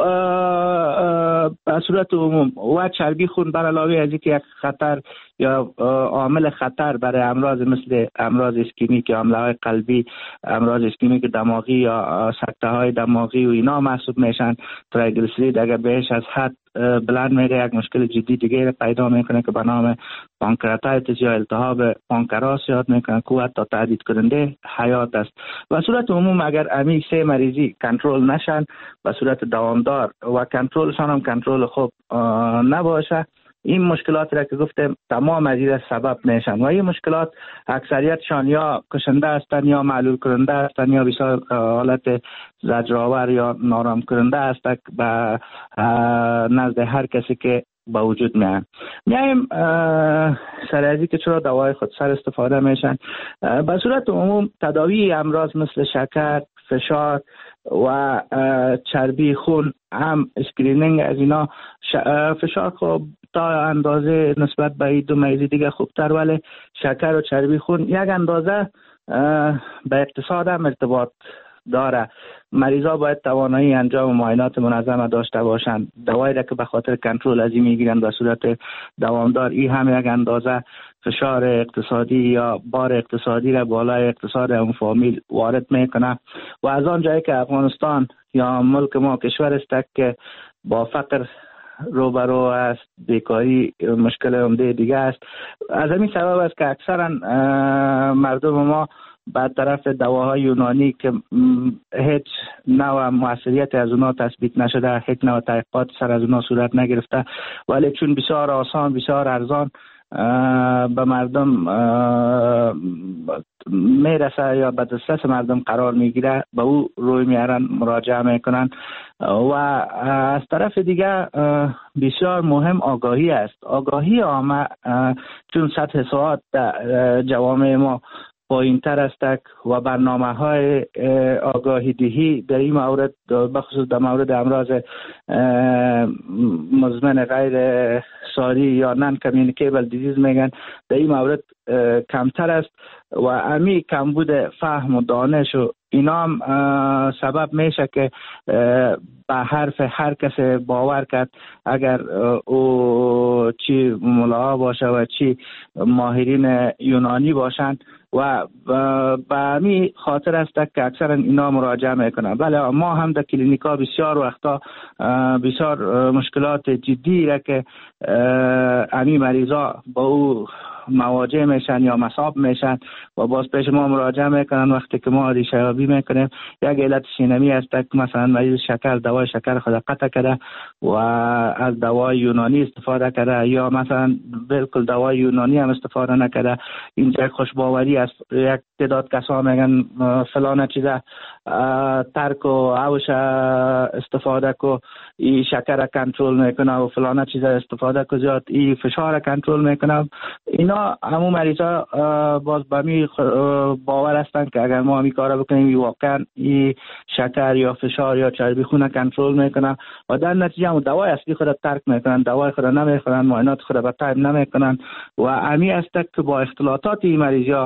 به صورت عموم و چربی خون بر علاوه از اینکه یک خطر یا عامل خطر برای امراض مثل امراض اسکمیک یا حمله های قلبی، امراض اسکمیک دماغی یا سکته های دماغی و اینا محسوب میشن. تریگلیسیرید اگر بهش از حد بلند میره یک مشکل جدی دیگه را پیدا میکنه که به نام پانکراتایتس یا التهاب پانکراس یاد میکنه که حتی تهدید کننده حیات است. و صورت عموم اگر امی سه مریضی کنترل نشن به صورت دوامدار و کنترلشان هم کنترل خوب نباشه، این مشکلات را که گفتم تمام از این سبب میشن و این مشکلات اکثریتشان یا کشنده هستند یا معلول کننده هستند یا بسیار حالت زجرآور یا نارام کننده است به نزد هر کسی که با وجود میان. میایم سر از که چرا دوای خودسر استفاده میشن. به صورت عموم تداوی امراض مثل شکر، فشار و چربی خون هم اسکرینینگ از اینا فشار خب تا اندازه نسبت به دو مریضی دیگه خوبتر، ولی شکر و چربی خون یک اندازه به اقتصاد هم ارتباط داره. مریضا باید توانایی انجام معاینات منظم داشته باشند. دوایی را که به خاطر کنترل از این میگیرن به صورت دوامدار، این هم یک اندازه فشار اقتصادی یا بار اقتصادی را بالای اقتصاد اون فامیل وارد میکنه و از آن جایی که افغانستان یا ملک ما کشور است که با فقر روبرو است، بیکاری مشکل عمده دیگه است، از همین سبب است که اکثرا مردم ما به طرف دواهای یونانی که هیچ نوع موثریت از اونها تثبیت نشده، هیچ نوع تحقیقات سر از اونها صورت نگرفته، ولی چون بسیار آسان، بسیار ارزان به مردم میرسه یا به دسترس مردم قرار میگیره، به او روی میارن، مراجعه میکنن. و از طرف دیگه بسیار مهم آگاهی است. آگاهی عامه، چون سطح سواد در جوامع ما پایین تر است و برنامه های آگاهی دهی در این مورد بخصوص در مورد امراض مزمن غیر ساری یا نان کامیونیکیبل دیزیز میگن در این مورد کمتر است و امی کمبود فهم و دانش و اینا هم سبب میشه که به حرف هر کس باور کرد، اگر او چی ملاها باشه و چی ماهرین یونانی باشند و به همی خاطر است که اکثرا اینا مراجعه میکنن. بله ما هم در کلینیکا بسیار وقتا بسیار مشکلات جدی را که امی مریضا با او مواجه میشن یا مصاب میشن و باز پیش ما مراجعه میکنن. وقتی که ما ریشه یابی میکنیم یک علت شینمی است که مثلا مریض شکر دوای شکر خود قطع کرده و از دوای یونانی استفاده کرده یا مثلا بالکل دوای یونانی هم استفاده نکرده، اینجا خوشباوری است. یک تعداد کسا میگن فلان چیزا ترک و اوش استفاده کو این شکر کنترل میکنه و فلان چیزا استفاده کو زیاد این فشار کنترل میکنه. اینا همون مریضا باز به می باور هستن که اگر ما همین کارا بکنیم واقعا این شکر یا فشار یا چربی خون کنترل میکنن و در نتیجه هم دوای اصلی خود ترک میکنن، دوای خود نمیخورن، معاینات خود به تایید نمیکنن و همین است که با اختلاطات این مریضا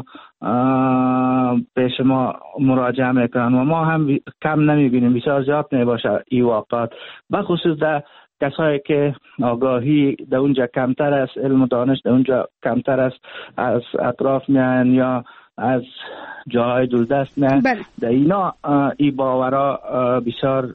پیش ما مراجعه میکنن و ما هم کم نمیبینیم، بسیار زیاد نمیباشه این واقعات، بخصوص در کسایی که آگاهی در اونجا کمتر است، علم و دانش در اونجا کمتر است، از اطراف میان یا از جاهای دوردست میان. در اینا این باورا بسیار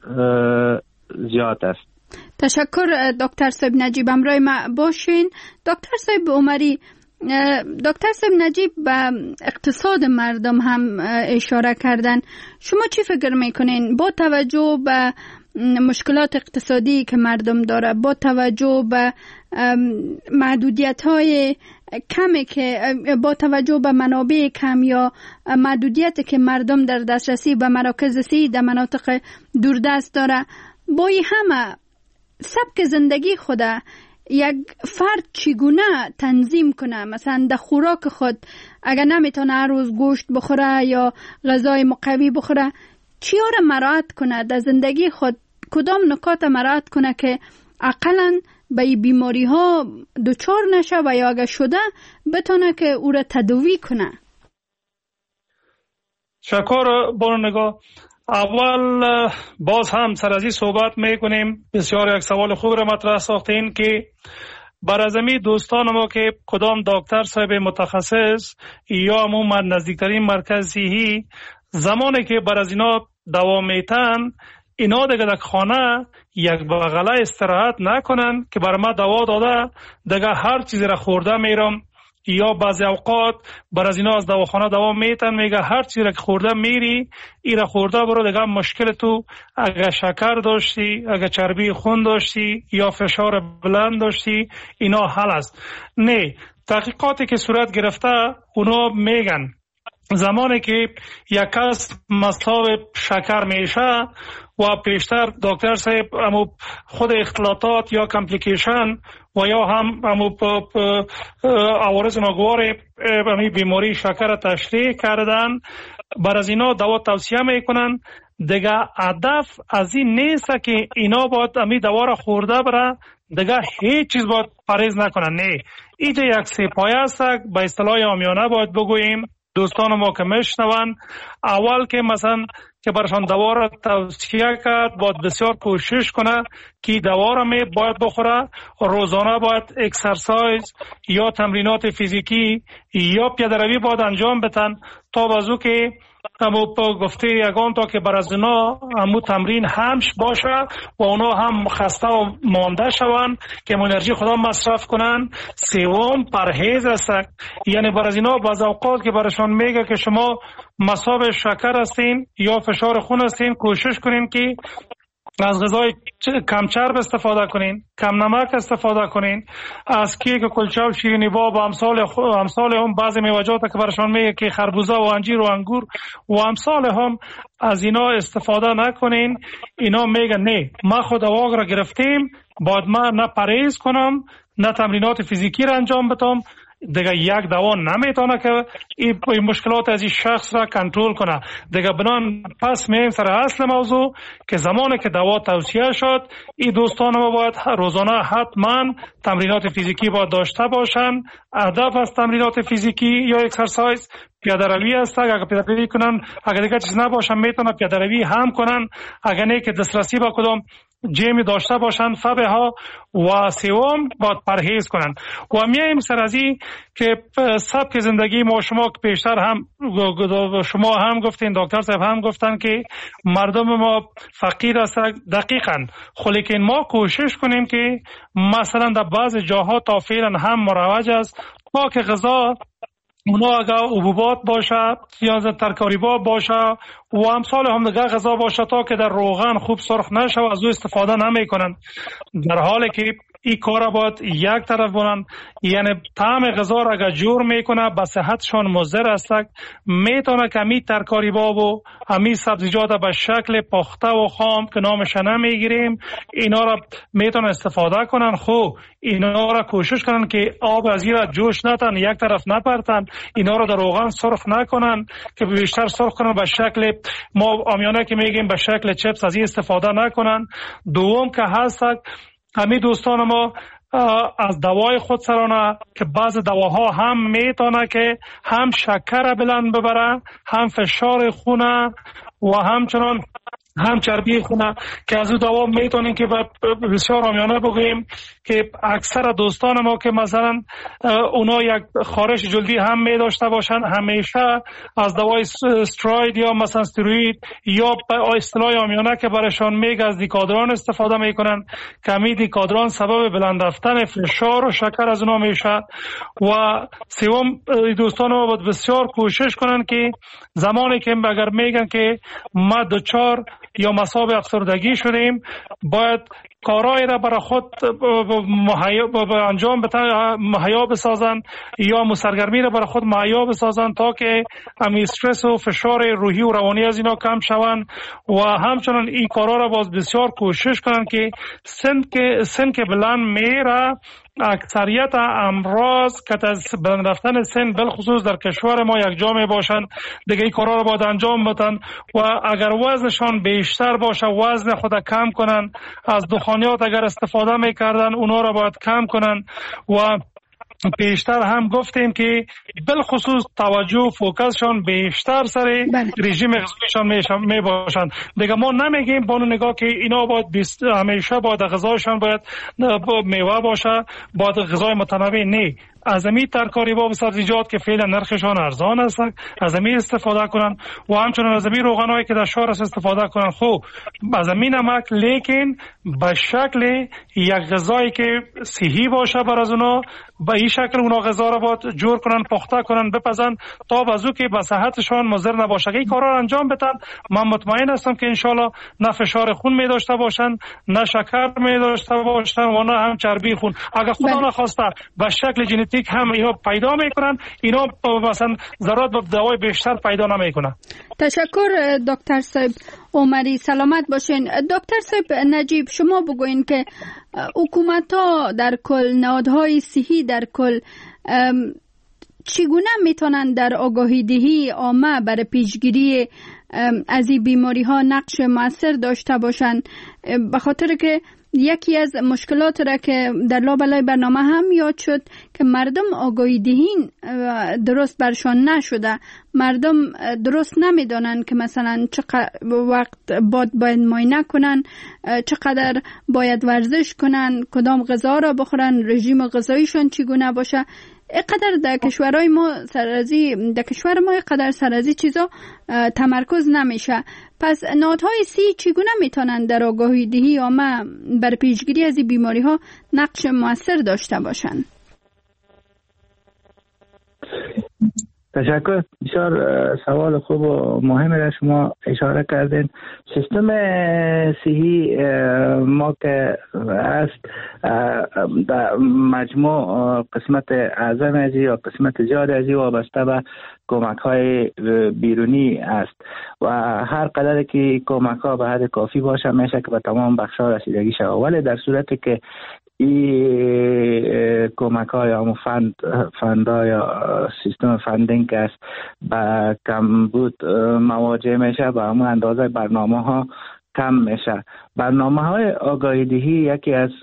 زیاد است. تشکر دکتر صاحب نجیب، همراه ما باشین. دکتر صاحب عمری، دکتر صاحب نجیب به اقتصاد مردم هم اشاره کردن. شما چی فکر میکنین با توجه به مشکلات اقتصادی که مردم داره، با توجه به محدودیت های کمی که با توجه به منابع کم یا محدودیت که مردم در دسترسی به مراکز صحی در مناطق دوردست داره، با این همه سبک زندگی خود یک فرد چگونه تنظیم کنه؟ مثلا در خوراک خود اگر نمیتونه هر روز گوشت بخوره یا غذای مقوی بخوره، چی را مراعات کنه در زندگی خود؟ کدام نکات مراعات کنه که اقلاً به این بیماری ها دچار نشه و یا اگر شده بتونه که او را تداوی کنه؟ شکر بانو. اول باز هم سر از این صحبت میکنیم. بسیار یک سوال خوب را مطرح ساختین که بر از امی دوستان ما که کدام دکتر صاحب متخصص یا عموما نزدیکترین مرکز صحی زمانی که بر از اینا دوا میتن، اینا دیگه در خانه یک بغله استراحت نکنن که بر ما دوا داده دیگه هر چیزی را خورده میرم، یا بعضی اوقات بر از اینا از دواخانه دوا میتن میگه هر چیزی را که خورده میری ای را خورده برو دیگه مشکل تو اگر شکر داشتی، اگر چربی خون داشتی یا فشار بلند داشتی اینا حل است. نه، تحقیقاتی که صورت گرفته اونا میگن زمانی که یک کس مصاب شکر میشه و پیشتر دکتر صاحب امو خود اختلاطات یا کمپلیکیشن و یا هم امو عوارض ناگوار امی بیماری شکر تشریح کردن، بر از اینا دوا توصیه میکنن. دیگه هدف از این نیست که اینا باید امی دوا را خورده بره دیگه هیچ چیز باید پرهیز نکنن. نه، اینجا یک سپایه است. به اصطلاح عامیانه باید بگوییم دوستان ما که میشنون، اول که مثلا که برشان دوا را توصیه کرد باید بسیار کوشش کنه که دوا را می باید بخوره. روزانه باید اکسرسایز یا تمرینات فیزیکی یا پیاده‌روی باید انجام بدن تا بازو که همو گفته یگان تا که بر از اونا همو تمرین همش باشه و اونا هم خسته و مانده شون که انرژی خدا مصرف کنن. سوم پرهیز است، یعنی بر از اینا بعض اوقات که برشان میگه که شما مصاب شکر هستین یا فشار خون هستین، کوشش کنین که از غذای کم چرب استفاده کنین، کم نمک استفاده کنین، از کیک و کلچه و شیرینی با و امثال امثال هم بعضی میوه‌جات که برشان میگه که خربوزه و انجیر و انگور و امثال هم از اینا استفاده نکنین. اینا میگن نه، ما خود دوا را گرفتیم باید ما نه پرهیز کنم نه تمرینات فیزیکی را انجام بدم. دیگه یک دوا نمیتونه که این مشکلات از این شخص را کنترل کنه. دیگه بنان پس میایم سر اصل موضوع که زمانی که دوا توصیه شد این دوستان ما باید روزانه حتما تمرینات فیزیکی باید داشته باشن. هدف از تمرینات فیزیکی یا اکسرسایز پیاده‌روی است. اگر پیاده‌روی کنن، اگر دیگه چیز نباشه میتونه پیاده‌روی هم کنن، اگر نه که دسترسی با کدام جیم داشته باشند فبه ها. و سوم باید پرهیز کنند. و میایم سر از این که سبک زندگی ما شما که پیشتر هم شما هم گفتین، دکتر صاحب هم گفتن که مردم ما فقیر است. دقیقاً، لیکن ما کوشش کنیم که مثلا در بعض جاها تا فعلا هم مروج است تا که غذا اونا اگر حبوبات باشه یا ترکاری‌ها باشه و امثال هم دیگه غذا باشه تا که در روغن خوب سرخ نشه و از او استفاده نمی کنن، در حالی که این کار باید یک طرف بونن. یعنی طعم غذا را اگر جور میکنه به صحتشان مضر است، میتونه که امی ترکاری‌ها و امی سبزیجات به شکل پخته و خام که نامش نمیگیریم اینا را میتونه استفاده کنن. خب اینا را کوشش کنن که آب از این را جوش نتن، یک طرف نپرتن، اینا را در روغن سرخ نکنن که بیشتر سرخ کنن به شکل ما عامیانه که میگیم به شکل چپس از این استفاده نکنن. دوم که هست همین دوستان ما از دوای خود سرانه که بعض دواها هم میتونه که هم شکر بلند ببره، هم فشار خونه و همچنان هم چربی خونه که از او دوا میتونیم که بسیار عامیانه بگوییم که اکثر دوستان ما که مثلا اونا یک خارش جلدی هم می داشته باشن همیشه از دوای استروید یا مثلا استروید یا اصطلاح عامیانه که برشان میگه از دیکادران استفاده میکنن که می دیکادران سبب بلند رفتن فشار و شکر از اونا میشه. و سوم دوستان ما باید بسیار کوشش کنن که زمانی که اگر میگن که ما دچار یا مصاب افسردگی شدیم باید کارهای را برای خود مهیا انجام بتن مهیا بسازن یا سرگرمی را برای خود مهیا بسازن تا که هم استرس و فشار روحی و روانی از اینا کم شوند و همچنان این کارا را باز بسیار کوشش کنن که سن که سن که بلند میره اکثریت امراض که از بلند رفتن سن بالخصوص در کشور ما یک جا می باشند دیگه این کارا را باید انجام بدن و اگر وزنشان بیشتر باشه وزن خود کم کنن، از دخانیات اگر استفاده میکردن اونا را باید کم کنن و بیشتر هم گفتیم که بالخصوص توجه فوکسشان بیشتر سر رژیم غذایشان می باشند. دیگه ما نمیگیم با نگاه که اینا باید همیشه باید غذایشان باید میوه باشه، باید غذای متنوع، نه. از امی ترکاری با سبزیجات که فعلا نرخشان ارزان است از امی استفاده کنن و همچنان از امی روغنایی که در شهر است استفاده کنن. خوب از امی نمک لیکن به شکل یک غذایی که صحی باشه بر از اونا به این شکل اونا غذا را باید جور کنن، پخته کنن، بپزن تا بازو که به صحتشان مضر نباشه. این کارا را انجام بدن من مطمئن هستم که انشالله نه فشار خون می داشته باشن، نه شکر می داشته باشن و نه هم چربی خون. اگر خدا نخواسته به شکل ژنتیک هم اینا پیدا میکنن، اینا مثلا ضرورت به دوای بیشتر پیدا نمیکنن. تشکر دکتر صاحب عمری، سلامت باشین. دکتر صاحب نجیب، شما بگوین که حکومت ها در کل، نهادهای صحی در کل چگونه میتونن در آگاهی دهی عامه برای پیشگیری از این بیماری ها نقش مؤثر داشته باشند؟ به خاطر که یکی از مشکلات را که در لابلای برنامه هم یاد شد که مردم آگاهی دهین درست برشان نشده، مردم درست نمیدانند که مثلا چقدر وقت باید باید معاینه کنن، چقدر باید ورزش کنن، کدام غذا را بخورن، رژیم غذاییشان چگونه باشه. اینقدر در کشورهای ما سرازی در کشور ما اینقدر سرازی چیزا تمرکز نمیشه. پس نهادهای سی چگونه میتونن در آگاهی دهی عامه بر پیشگیری از این بیماری ها نقش موثر داشته باشند؟ تشکر. بسیار سوال خوب و مهمی را شما اشاره کردین. سیستم صحی ما که است در مجموع قسمت اعظم ازی یا قسمت زیاد ازی وابسته به کمک های بیرونی است و هر قدر که کمک ها به حد کافی باشه میشه که به تمام بخش ها رسیدگی شود، ولی در صورتی که این کمک های یا فند فندا یا سیستم فندینگ که است با کمبود مواجه میشه، به همون اندازه برنامه ها کم میشه. برنامه های آگاهی دهی یکی از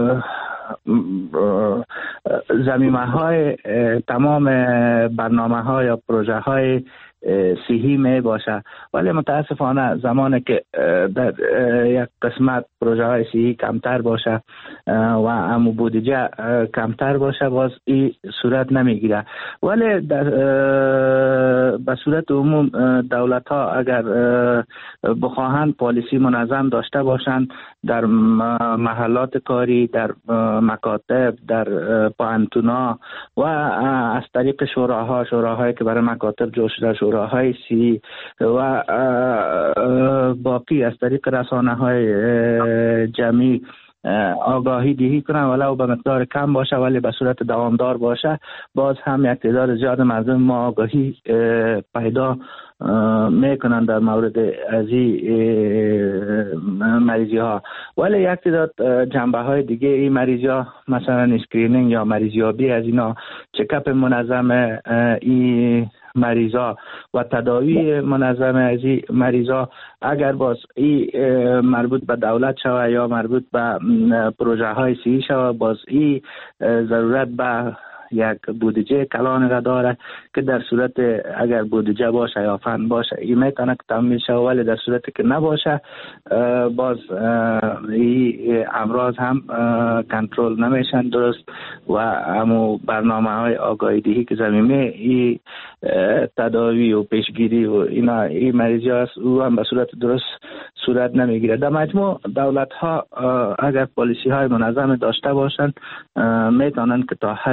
زمینه های تمام برنامه ها یا پروژه های صحی می باشه، ولی متاسفانه زمانی که در یک قسمت پروژه های صحی کمتر باشه و هم بودجه کمتر باشه باز این صورت نمیگیره. ولی در به صورت عموم دولت ها اگر بخواهند پالیسی منظم داشته باشند در محلات کاری، در مکاتب، در پانتونا و از طریق شوراها شوراهایی که برای مکاتب جوش شده، شوراهای سی و باقی از طریق رسانه های جمعی آگاهی دهی کنن ولو به مقدار کم باشه ولی به صورت دوامدار باشه، باز هم یک تعداد زیاد مردم ما آگاهی پیدا میکنن در مورد از این مریضی ها. ولی یک تعداد جنبه های دیگه این مریضی ها مثلا اسکرینینگ یا مریضیابی از اینا، چکاپ منظم این مریضا و تداوی منظم از این مریضا اگر باز این مربوط به دولت شوه یا مربوط به پروژه های صحی شوه، باز این ضرورت به یک بودجه کلان را داره که در صورت اگر بودجه باشه یا فند باشه این میتونه که تامین شه، ولی در صورتی که نباشه باز این امراض هم کنترل نمیشن درست و همو برنامه های آگاهی دهی که زمینه این تداوی و پیشگیری و اینا این مریضی هست او هم به صورت درست صورت نمیگیره. در مجموع دولت ها اگر پالیسی های منظم داشته باشند میتونن که تا حد زیاد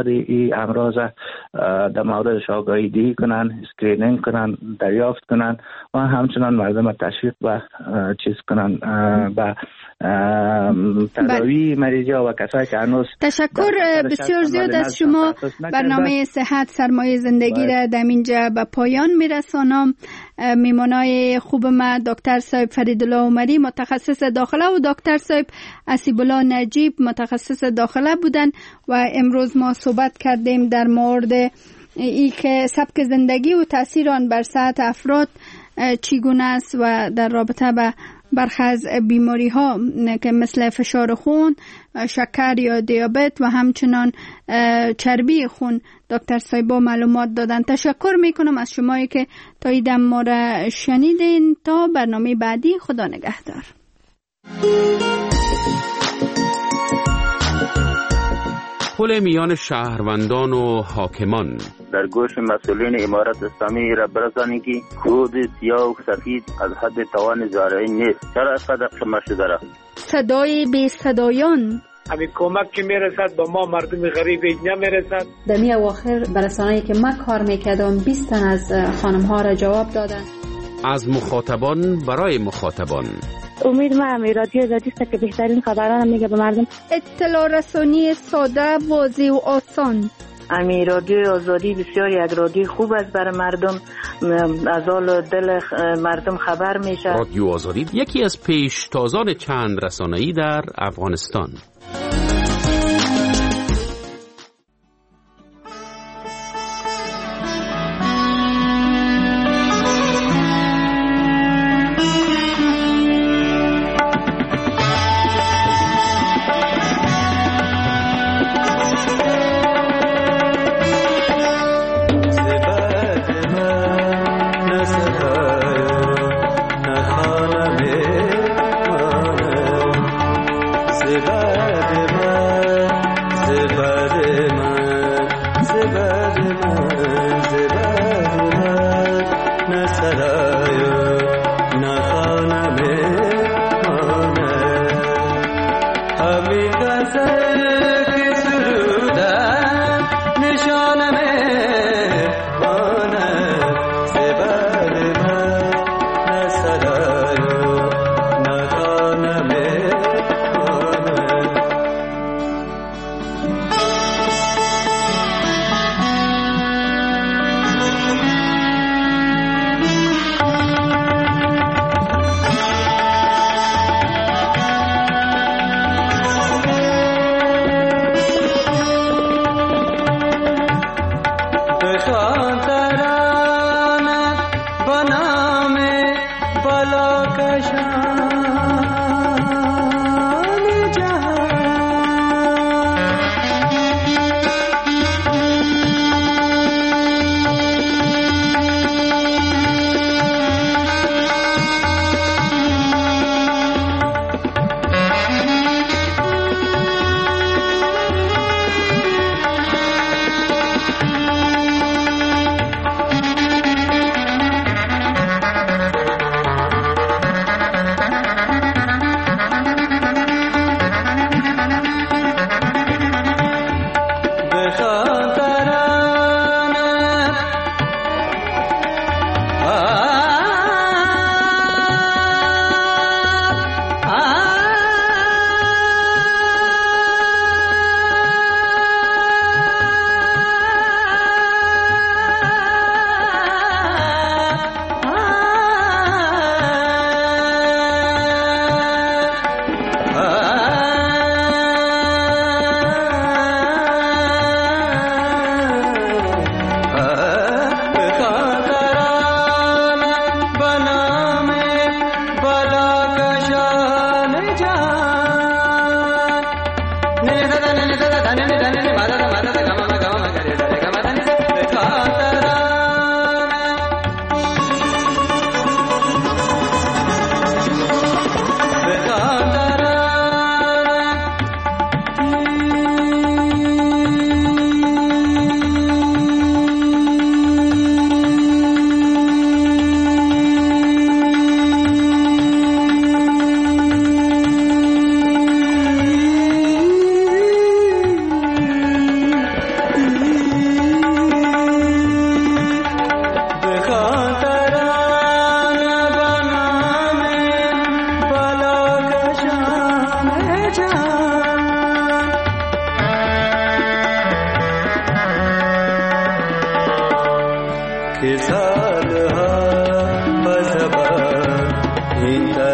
این امراض در موردش آگاهی دهی کنن، اسکرینینگ کنن، دریافت کنن و همچنان مردم تشویق و چیز کنن به تداوی مریضی ها و کسایی که هنوز. تشکر بسیار زیاد از شما. برنامه صحت سرمایه زندگی را در اینجا به پایان میرسانم. میمانای خوب ما دکتر صاحب فریدالله عمری متخصص داخله و دکتر صاحب اسیب‌الله نجیب متخصص داخله بودن و امروز ما صحبت کردیم در مورد ای که سبک زندگی و تاثیر آن بر صحت افراد چگونه است و در رابطه با برخی از بیماری ها که مثل فشار خون، شکر یا دیابت و همچنان چربی خون دکتر صاحبا معلومات دادن. تشکر میکنم از شمایی که تا این دم ما را شنیدین. تا برنامه بعدی، خدا نگهدار. پل میان شهروندان و حاکمان. در گوش مسئولین امارت اسلامی را برسانید که خود سیاه و سفید از حد توان زارعی نیست. چرا اینقدر شما شده را؟ صدای بی صدایان. همین کمک که میرسد با ما مردم غریب نمیرسد. در می اواخر برسانه‌ای که من کار میکردم بیست تن از خانم ها را جواب دادن. از مخاطبان برای مخاطبان. امید ما همی رادیو آزادی است که بهترین خبران میگه به مردم. اطلاع رسانی ساده، واضح و آسان. امی رادیو آزادی بسیار یک رادیو خوب است برای مردم، از حال دل مردم خبر میشه. رادیو آزادی یکی از پیشتازان چند رسانه‌ای در افغانستان.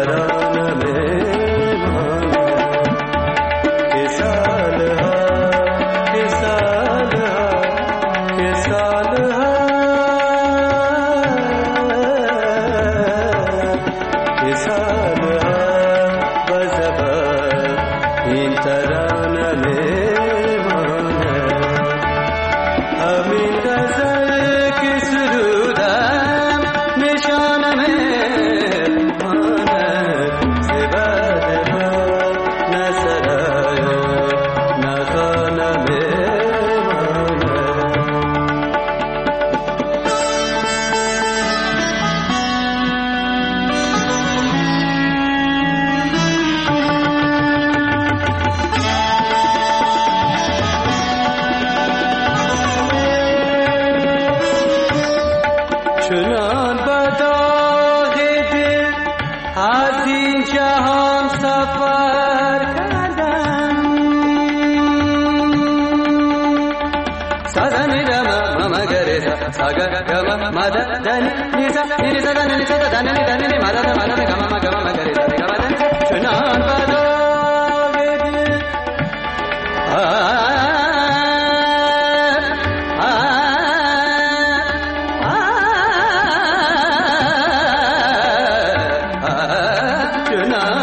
Tonight